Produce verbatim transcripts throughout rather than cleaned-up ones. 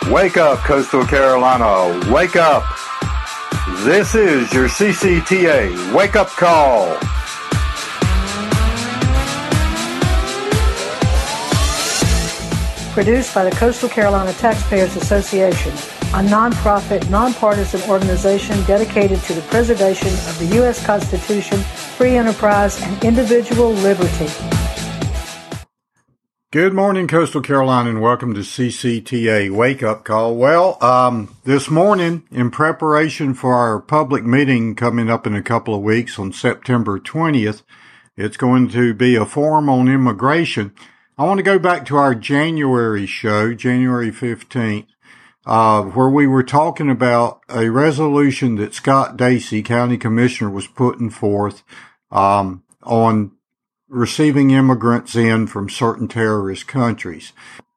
Wake up, Coastal Carolina. Wake up. This is your C C T A Wake Up Call. Produced by the Coastal Carolina Taxpayers Association, a nonprofit, nonpartisan organization dedicated to the preservation of the U S Constitution, free enterprise, and individual liberty. Good morning, Coastal Carolina, and welcome to C C T A Wake Up Call. Well, um, this morning, in preparation for our public meeting coming up in a couple of weeks on September twentieth, it's going to be a forum on immigration. I want to go back to our January show, January fifteenth, uh, where we were talking about a resolution that Scott Dacey, County Commissioner, was putting forth um, on receiving immigrants in from certain terrorist countries.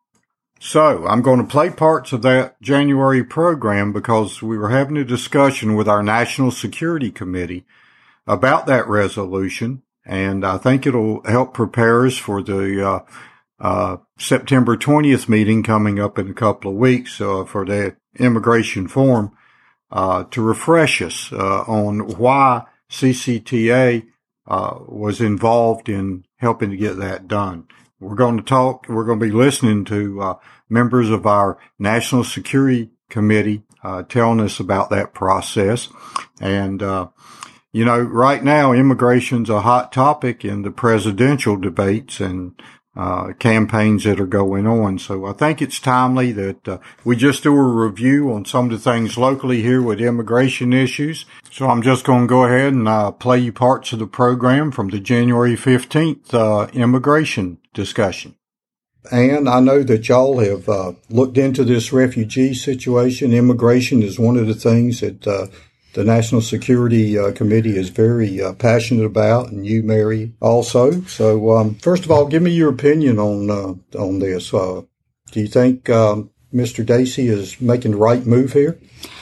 So I'm going to play parts of that January program because we were having a discussion with our National Security Committee about that resolution, and I think it'll help prepare us for the uh, uh September twentieth meeting coming up in a couple of weeks uh, for the immigration forum uh to refresh us uh, on why C C T A Uh, was involved in helping to get that done. We're going to talk, we're going to be listening to uh, members of our National Security Committee uh, telling us about that process. And, uh, you know, right now, immigration's a hot topic in the presidential debates and uh campaigns that are going on. So I think it's timely that uh, we just do a review on some of the things locally here with immigration issues. So I'm just going to go ahead and uh, play you parts of the program from the January fifteenth uh, immigration discussion. And I know that y'all have uh, looked into this refugee situation. Immigration is one of the things that uh, the National Security uh, Committee is very uh, passionate about, and you, Mary, also. So, um, first of all, give me your opinion on uh, on this. Uh, do you think um, Mister Dacey is making the right move here?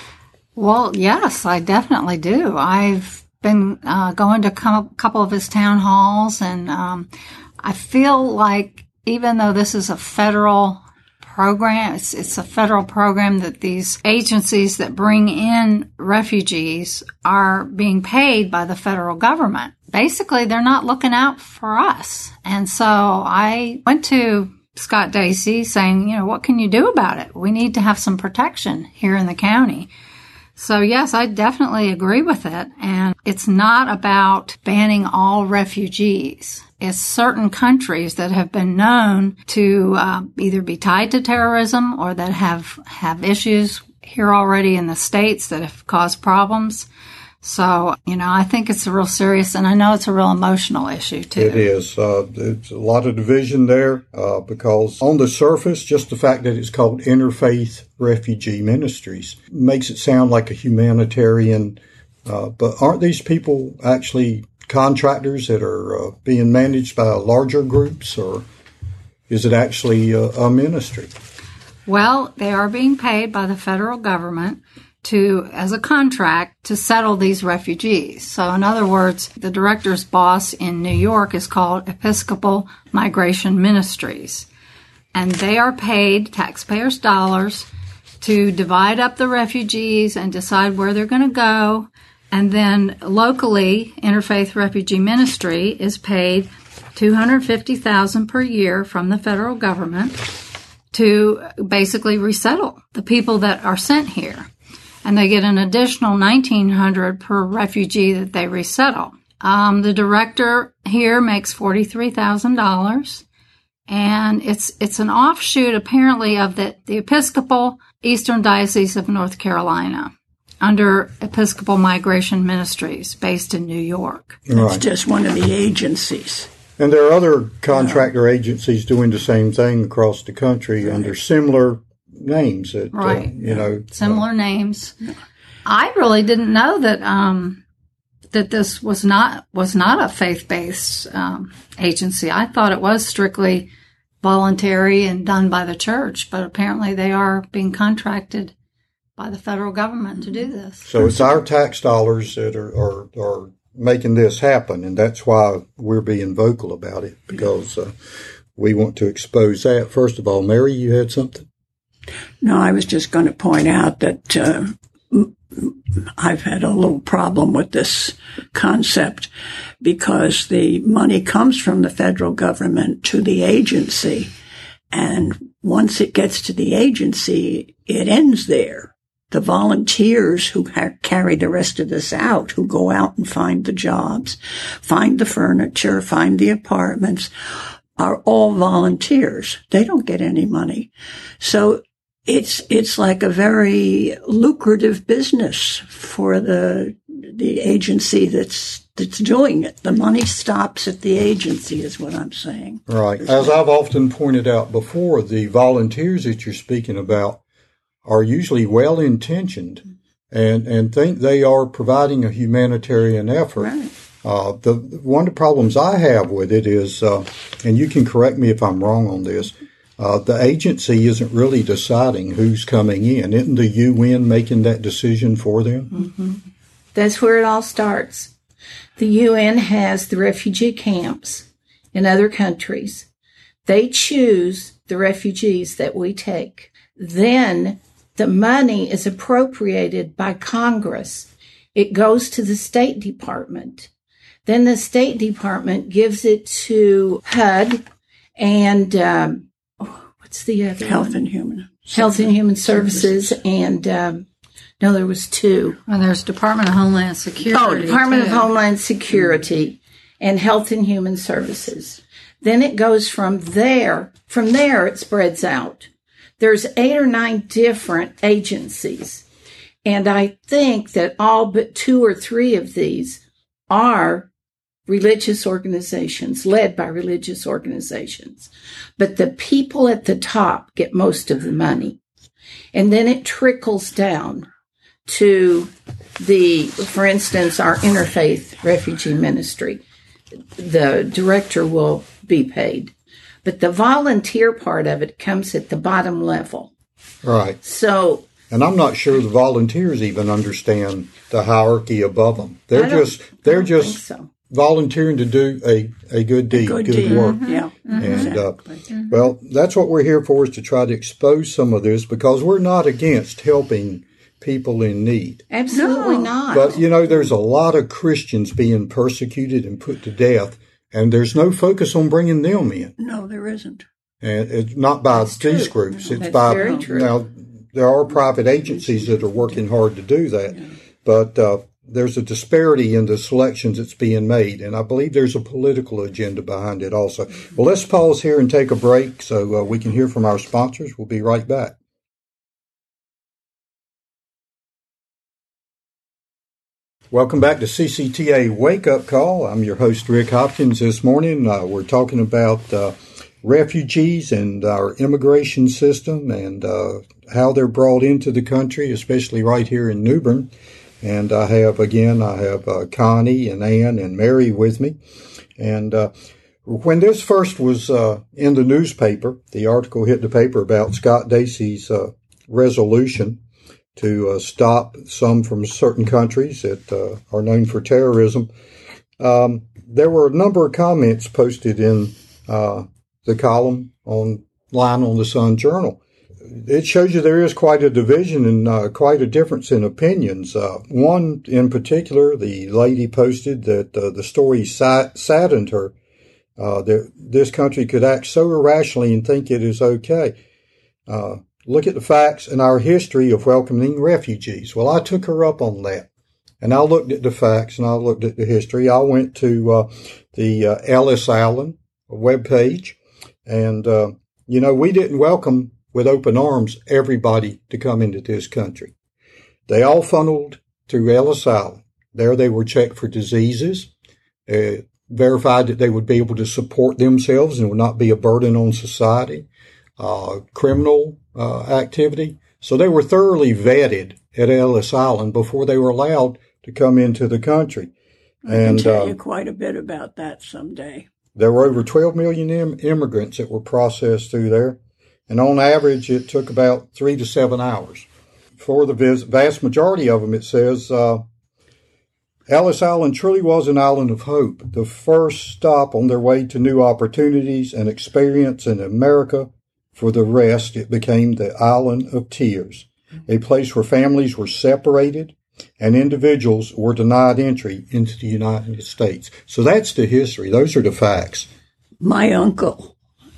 Well, yes, I definitely do. I've been uh, going to a couple of his town halls, and um, I feel like even though this is a federal program, it's, it's a federal program that these agencies that bring in refugees are being paid by the federal government. Basically, they're not looking out for us. And so I went to Scott Dacey saying, you know, what can you do about it? We need to have some protection here in the county. So yes, I definitely agree with it. And it's not about banning all refugees. It's certain countries that have been known to uh, either be tied to terrorism or that have, have issues here already in the States that have caused problems. So, you know, I think it's a real serious, and I know it's a real emotional issue, too. It is. Uh, there's a lot of division there uh, because on the surface, just the fact that it's called Interfaith Refugee Ministries makes it sound like a humanitarian, uh, but aren't these people actually contractors that are uh, being managed by larger groups, or is it actually a, a ministry? Well, they are being paid by the federal government to, as a contract, to settle these refugees. So in other words, the director's boss in New York is called Episcopal Migration Ministries. And they are paid taxpayers' dollars to divide up the refugees and decide where they're going to go. And then locally, Interfaith Refugee Ministry is paid two hundred fifty thousand dollars per year from the federal government to basically resettle the people that are sent here. And they get an additional nineteen hundred dollars per refugee that they resettle. Um, the director here makes forty-three thousand dollars, and it's it's an offshoot apparently of the, the Episcopal Eastern Diocese of North Carolina, under Episcopal Migration Ministries based in New York. It's right. Just one of the agencies. And there are other contractor yeah. agencies doing the same thing across the country right. under similar names. That, right. Uh, you know, similar uh, names. I really didn't know that um, that this was not was not a faith-based um, agency. I thought it was strictly voluntary and done by the church, but apparently they are being contracted by the federal government to do this. So it's our tax dollars that are, are, are making this happen, and that's why we're being vocal about it, because uh, we want to expose that. First of all, Mary, you had something? No, I was just going to point out that uh, I've had a little problem with this concept because the money comes from the federal government to the agency. And once it gets to the agency, it ends there. The volunteers who ha- carry the rest of this out, who go out and find the jobs, find the furniture, find the apartments, are all volunteers. They don't get any money. So it's, it's like a very lucrative business for the, the agency that's, that's doing it. The money stops at the agency is what I'm saying. Right. As I've often pointed out before, the volunteers that you're speaking about are usually well-intentioned and, and think they are providing a humanitarian effort. Right. Uh, the one of the problems I have with it is, uh, and you can correct me if I'm wrong on this, uh, the agency isn't really deciding who's coming in. Isn't the U N making that decision for them? Mm-hmm. That's where it all starts. The U N has the refugee camps in other countries. They choose the refugees that we take. Then the money is appropriated by Congress. It goes to the State Department. Then the State Department gives it to H U D and um, oh, what's the other Health one? and Human Health and Human Services, Services. and um, no, there was two. And there's Department of Homeland Security. Oh, Department too. of Homeland Security and Health and Human Services. Then it goes from there. From there, it spreads out. There's eight or nine different agencies, and I think that all but two or three of these are religious organizations, led by religious organizations. But the people at the top get most of the money. And then it trickles down to the, for instance, our interfaith refugee ministry. The director will be paid. But the volunteer part of it comes at the bottom level. Right. So, and I'm not sure the volunteers even understand the hierarchy above them. They're just, they're just so. volunteering to do a, a good deed, good, good deed. work. Mm-hmm. Yeah. And, Exactly. uh, Mm-hmm. well, that's what we're here for, is to try to expose some of this, because we're not against helping people in need. Absolutely No. not. But, you know, there's a lot of Christians being persecuted and put to death, and there's no focus on bringing them in. No, there isn't. And it's not by That's these true. groups. No, It's that's by, very true. now, there are private agencies that are working hard to do that. Yeah. But uh, there's a disparity in the selections that's being made, and I believe there's a political agenda behind it also. Well, let's pause here and take a break so uh, we can hear from our sponsors. We'll be right back. Welcome back to C C T A Wake Up Call. I'm your host, Rick Hopkins. This morning, uh, we're talking about uh, refugees and our immigration system and uh, how they're brought into the country, especially right here in New Bern. And I have, again, I have uh, Connie and Ann and Mary with me. And uh, when this first was uh, in the newspaper, the article hit the paper about Scott Dacey's uh, resolution to uh, stop some from certain countries that uh, are known for terrorism. Um, there were a number of comments posted in uh, the column online on the Sun Journal. It shows you there is quite a division and uh, quite a difference in opinions. Uh, one in particular, the lady posted that uh, the story sa- saddened her, uh, that this country could act so irrationally and think it is okay. Uh, Look at the facts and our history of welcoming refugees. Well, I took her up on that, and I looked at the facts and I looked at the history. I went to uh, the uh, Ellis Allen webpage, and, uh, you know, we didn't welcome with open arms everybody to come into this country. They all funneled through Ellis Allen. There they were checked for diseases, uh, verified that they would be able to support themselves and would not be a burden on society, uh, criminal Uh, activity. So they were thoroughly vetted at Ellis Island before they were allowed to come into the country. I and can tell uh, you quite a bit about that someday. There were over twelve million im- immigrants that were processed through there. And on average, it took about three to seven hours. For the vis- vast majority of them, it says, uh, Ellis Island truly was an island of hope, the first stop on their way to new opportunities and experience in America For the rest, it became the Island of Tears, a place where families were separated and individuals were denied entry into the United States. So that's the history. Those are the facts. My uncle,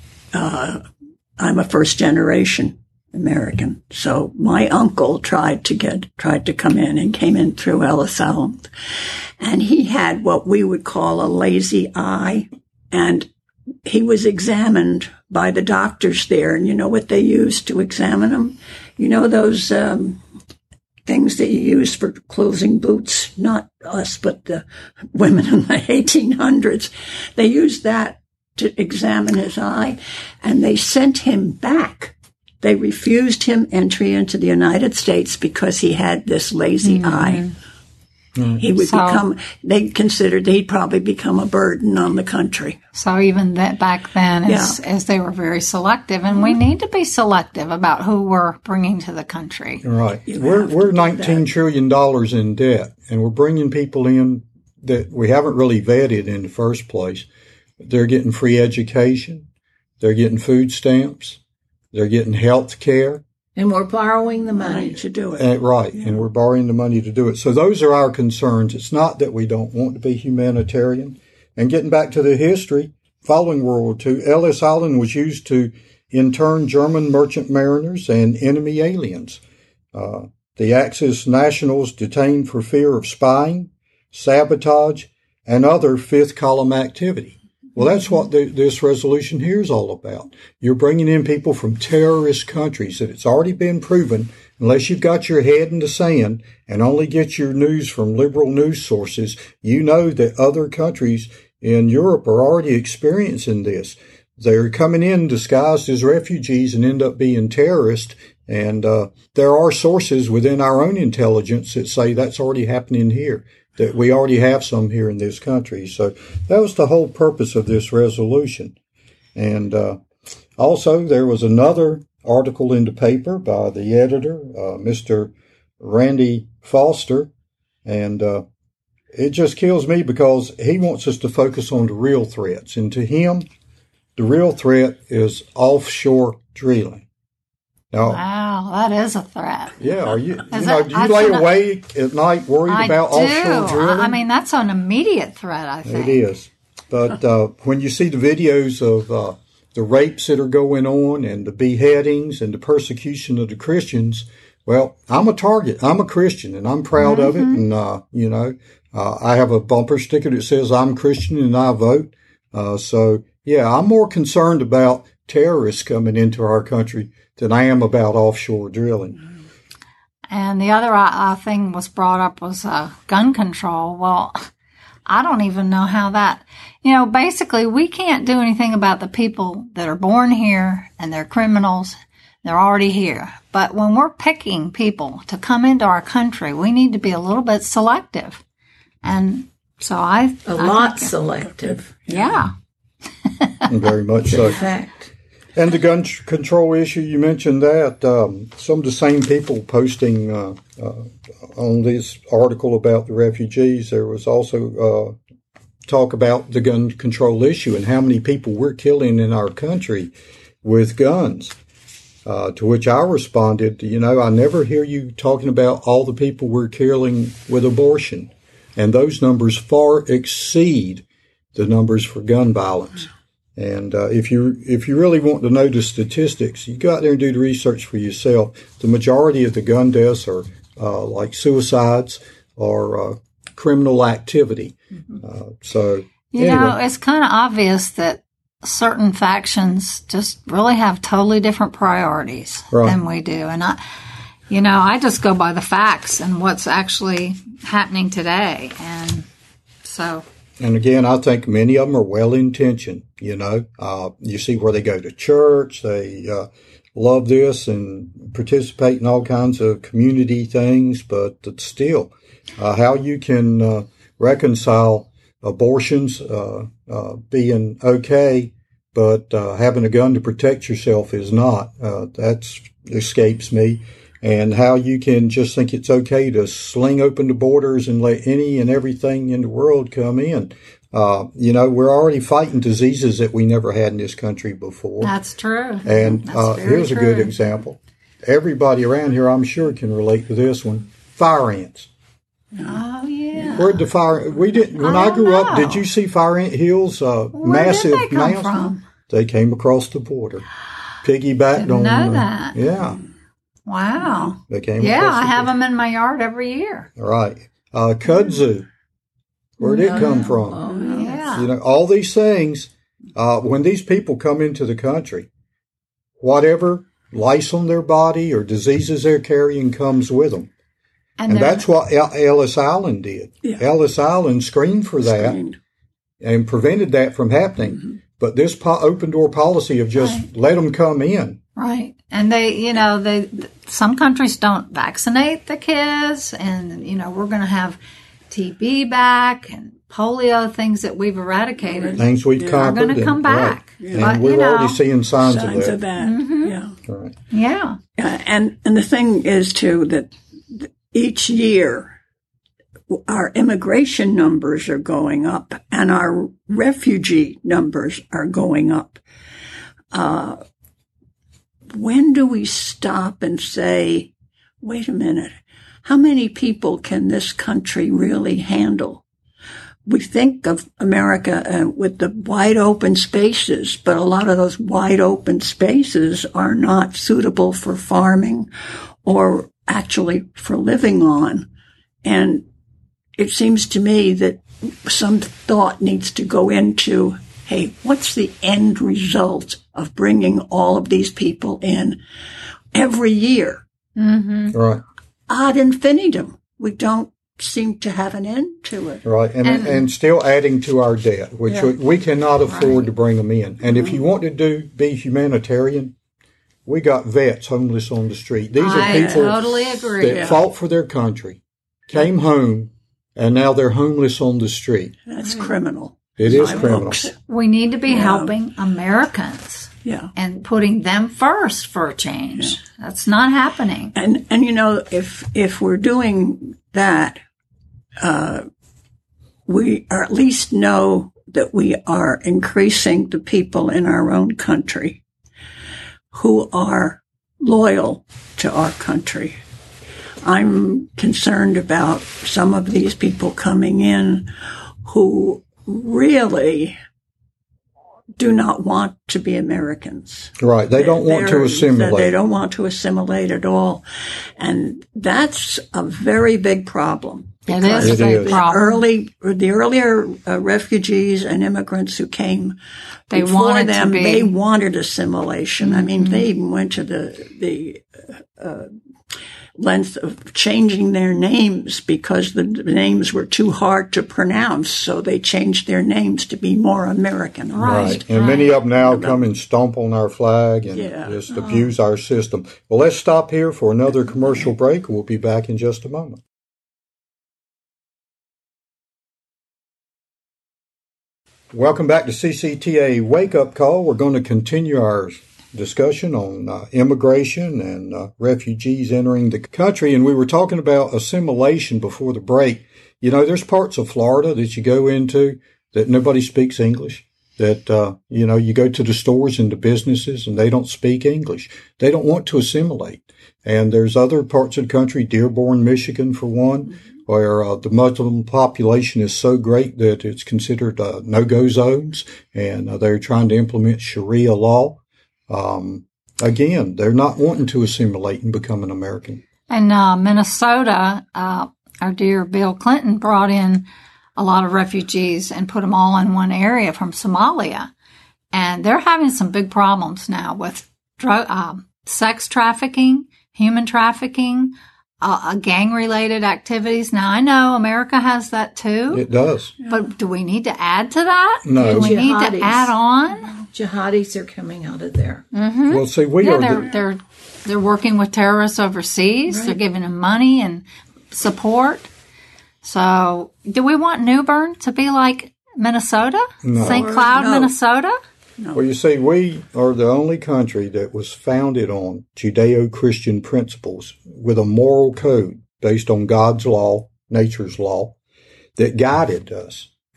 uh, I'm a first generation American. So my uncle tried to get, tried to come in and came in through Ellis Island. And he had what we would call a lazy eye. And he was examined by the doctors there. And you know what they used to examine him? You know those, um, things that you use for closing boots? Not us, but the women in the eighteen hundreds. They used that to examine his eye, and they sent him back. They refused him entry into the United States because he had this lazy mm-hmm. eye. Mm-hmm. He would so, become, they considered he'd probably become a burden on the country. So even that back then, as, yeah. as they were very selective, and we need to be selective about who we're bringing to the country. Right. You we're we're nineteen trillion dollars in debt, and we're bringing people in that we haven't really vetted in the first place. They're getting free education. They're getting food stamps. They're getting health care. And we're borrowing the money to do it. And, right. Yeah. And we're borrowing the money to do it. So those are our concerns. It's not that we don't want to be humanitarian. And getting back to the history, following World War Two, Ellis Island was used to intern German merchant mariners and enemy aliens. Uh, the Axis nationals detained for fear of spying, sabotage, and other fifth column activity. Well, that's what the, this resolution here is all about. You're bringing in people from terrorist countries that it's already been proven, unless you've got your head in the sand and only get your news from liberal news sources, you know that other countries in Europe are already experiencing this. They're coming in disguised as refugees and end up being terrorists. And uh, there are sources within our own intelligence that say that's already happening here, that we already have some here in this country. So that was the whole purpose of this resolution. And uh, also there was another article in the paper by the editor, uh, Mister Randy Foster, and uh, it just kills me because he wants us to focus on the real threats. And to him, the real threat is offshore drilling. Now, wow, that is a threat. Yeah, are you? you know, do you lay awake at night worried I about do. offshore drilling? I mean, that's an immediate threat, I think. It is. But uh, when you see the videos of uh, the rapes that are going on and the beheadings and the persecution of the Christians, well, I'm a target. I'm a Christian, and I'm proud mm-hmm. of it. And, uh, you know, uh, I have a bumper sticker that says I'm Christian and I vote. Uh, so, yeah, I'm more concerned about terrorists coming into our country than I am about offshore drilling. And the other uh, thing was brought up was uh, gun control. Well, I don't even know how that, you know, basically we can't do anything about the people that are born here and they're criminals. They're already here. But when we're picking people to come into our country, we need to be a little bit selective. And so I... A I lot selective. Yeah. Very much so. In fact. And the gun control issue, you mentioned that. Um, some of the same people posting uh, uh, on this article about the refugees, there was also uh, talk about the gun control issue and how many people we're killing in our country with guns. Uh, to which I responded, you know, I never hear you talking about all the people we're killing with abortion. And those numbers far exceed the numbers for gun violence. And uh, if you if you really want to know the statistics, you go out there and do the research for yourself. The majority of the gun deaths are uh, like suicides or uh, criminal activity. Mm-hmm. Uh, so you anyway. know, it's kind of obvious that certain factions just really have totally different priorities right. than we do. And I, you know, I just go by the facts and what's actually happening today, and so. And again, I think many of them are well-intentioned, you know. Uh, you see where they go to church, they uh, love this and participate in all kinds of community things, but still, uh, how you can uh, reconcile abortions uh, uh, being okay, but uh, having a gun to protect yourself is not. Uh, that escapes me. And how you can just think it's okay to sling open the borders and let any and everything in the world come in. Uh, you know, we're already fighting diseases that we never had in this country before. That's true. And That's uh, very here's true. a good example. Everybody around here, I'm sure, can relate to this one. Fire ants. Oh, yeah. Where'd the fire? We didn't. When I I, don't grew up, know. did you see fire ant hills? Uh, Where massive did they come mounds? from? They came across the border. Piggybacked Didn't on. know uh, that. Yeah, Wow. they came. Yeah, across I the have border. them in my yard every year. Right. Uh, kudzu. Where'd it come from? Oh, Yeah. You know, all these things. Uh, when these people come into the country, whatever lice on their body or diseases they're carrying comes with them. And they're- that's what El- Ellis Island did. Yeah. Ellis Island screened for that Screened. and prevented that from happening. Mm-hmm. But this po- open door policy of just Right. let them come in. Right. And they, you know, they, some countries don't vaccinate the kids, and, you know, we're going to have T B back and polio, things that we've eradicated. Things we've Are conquered. going to and- come back. right. But, And we're you know, already seeing signs, Signs of of that. that. Yeah. Right. yeah. Uh, and and the thing is too that th- each year our immigration numbers are going up and our refugee numbers are going up. Uh, when do we stop and say, wait a minute, how many people can this country really handle? We think of America uh, with the wide open spaces, but a lot of those wide open spaces are not suitable for farming or actually for living on. And it seems to me that some thought needs to go into, hey, what's the end result of bringing all of these people in every year? Mm-hmm. Right. Ad infinitum. We don't seem to have an end to it. Right, and, And- and still adding to our debt, which Yeah. we, we cannot afford to bring them in. And if you want to do be humanitarian, we got vets homeless on the street. These are I people totally agree. that fought for their country, came home, and now they're homeless on the street. That's criminal. It is My criminal. books. We need to be Yeah. helping Americans Yeah. and putting them first for a change. That's not happening. And and you know, if if we're doing that, uh, we or at least know that we are increasing the people in our own country who are loyal to our country. I'm concerned about some of these people coming in who really do not want to be Americans. Right, they don't want to They're- assimilate. They don't want to assimilate at all. And that's a very big problem. It Because is It a big is. the problem. early, the earlier uh, refugees and immigrants who came They before wanted to them, be. they wanted assimilation. I mean, they even went to the the uh, length of changing their names because the names were too hard to pronounce. So they changed their names to be more American. Right. And many of them now come and stomp on our flag and Yeah. just abuse our system. Well, let's stop here for another commercial break. We'll be back in just a moment. Welcome back to C C T A Wake Up Call. We're going to continue our discussion on uh, immigration and uh, refugees entering the country. And we were talking about assimilation before the break. You know, there's parts of Florida that you go into that nobody speaks English. That, uh, you know, you go to the stores and the businesses and they don't speak English. They don't want to assimilate. And there's other parts of the country, Dearborn, Michigan, for one, where uh, the Muslim population is so great that it's considered uh, no-go zones, and uh, they're trying to implement Sharia law. Um, again, they're not wanting to assimilate and become an American. In uh, Minnesota, uh, our dear Bill Clinton brought in a lot of refugees and put them all in one area from Somalia. And they're having some big problems now with drug, uh, sex trafficking, human trafficking, uh, gang-related activities. Now, I know America has that too, It does. but do we need to add to that? No. Do we need to Jihadis. add on? Jihadis are coming out of there. Well, see, we Yeah, are they're the, they're they're working with terrorists overseas. They're giving them money and support. So, do we want New Bern to be like Minnesota, No. Saint Cloud, No. Minnesota? well, you see, we are the only country that was founded on Judeo-Christian principles with a moral code based on God's law, nature's law, that guided us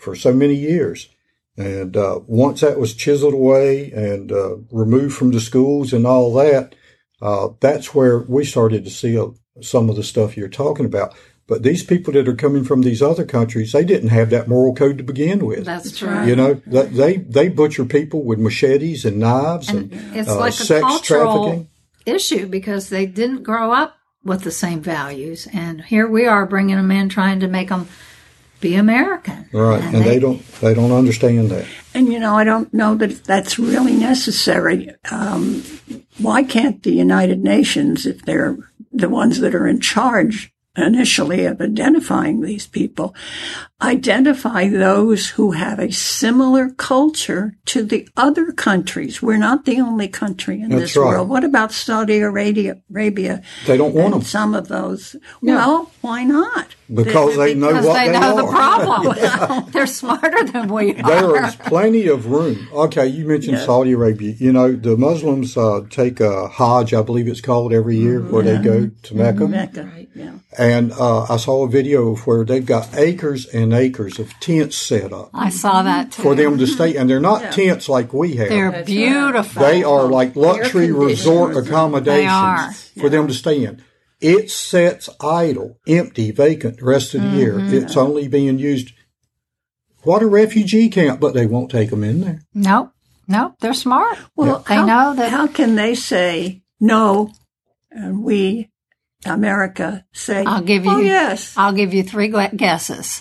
for so many years. And uh, once that was chiseled away and uh, removed from the schools and all that, uh, that's where we started to see uh, some of the stuff you're talking about. But these people that are coming from these other countries, they didn't have that moral code to begin with. That's true. You know, they they butcher people with machetes and knives and, and it's uh, like a sex cultural trafficking issue because they didn't grow up with the same values. And here we are bringing them in, trying to make them be American. Right, and, and they, they don't they don't understand that. And, you know, I don't know that that's really necessary. Um, why can't the United Nations, if they're the ones that are in charge initially of identifying these people, identify those who have a similar culture to the other countries? We're not the only country in That's this right. world. What about Saudi Arabia? Arabia They don't want and them. some of those. No. Well, why not? Because they know Because what they they know the are. problem. They're smarter than we are. There is plenty of room. Okay, you mentioned Yeah. Saudi Arabia. You know, the Muslims uh, take a Hajj, I believe it's called, every year, where they go to Mecca. Mecca, yeah. And uh, I saw a video of where they've got acres and acres of tents set up I saw that too. for them to stay. And they're not tents like we have. They're That's beautiful. They are like luxury Air resort conditioners. accommodations They are. for them to stay in. It sits idle, empty, vacant the rest of the year. It's only being used. What a refugee camp, but they won't take them in there. Nope. Nope. They're smart. Well, They how, know that. How can they say no, and we, America, say, I'll give you. oh, yes. I'll give you three gu- guesses.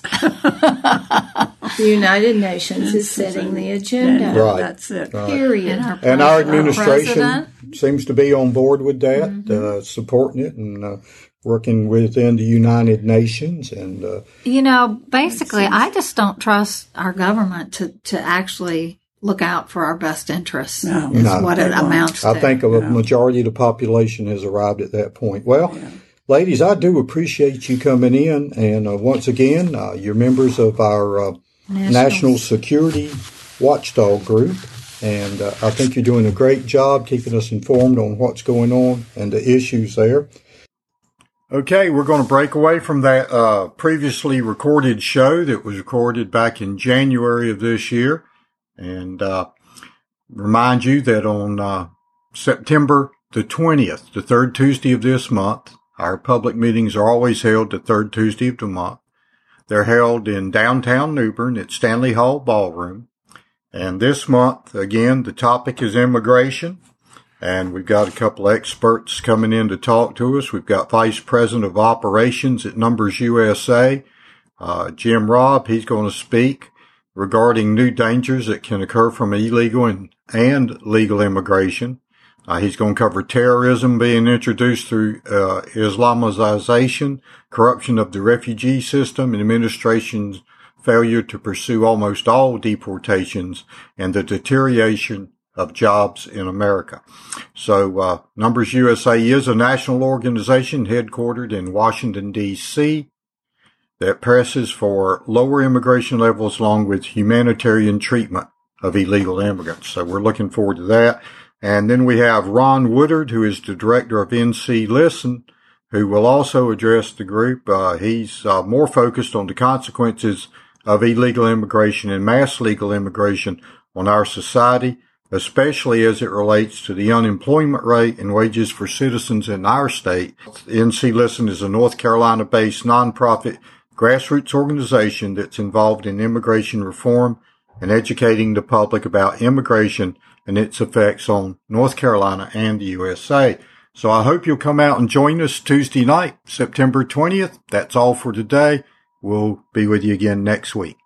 The United Nations is setting the agenda. And Right. That's it. Period. our And our pres- administration president, seems to be on board with that, uh, supporting it and uh, working within the United Nations. And uh, you know, basically, I just don't trust our government to, to actually look out for our best interests. No. is No. what They it won't. amounts I to. think a majority of the population has arrived at that point. Well, ladies, I do appreciate you coming in. And uh, once again, uh, you're members of our uh, National Security Watchdog Group. And uh, I think you're doing a great job keeping us informed on what's going on and the issues there. Okay, we're going to break away from that uh, previously recorded show that was recorded back in January of this year. And uh, remind you that on uh, September the twentieth, the third Tuesday of this month, our public meetings are always held the third Tuesday of the month. They're held in downtown New Bern at Stanley Hall Ballroom. And this month, again, the topic is immigration. And we've got a couple of experts coming in to talk to us. We've got Vice President of Operations at Numbers U S A, uh, Jim Robb. He's going to speak regarding new dangers that can occur from illegal and, and legal immigration. Uh, he's going to cover terrorism being introduced through uh, Islamization, corruption of the refugee system, and administration's failure to pursue almost all deportations, and the deterioration of jobs in America. So uh, Numbers U S A is a national organization headquartered in Washington, D C that presses for lower immigration levels along with humanitarian treatment of illegal immigrants. So we're looking forward to that. And then we have Ron Woodard, who is the director of N C Listen, who will also address the group. Uh, he's uh, more focused on the consequences of illegal immigration and mass legal immigration on our society, especially as it relates to the unemployment rate and wages for citizens in our state. N C Listen is a North Carolina-based nonprofit grassroots organization that's involved in immigration reform and educating the public about immigration and its effects on North Carolina and the U S A. So I hope you'll come out and join us Tuesday night, September twentieth. That's all for today. We'll be with you again next week.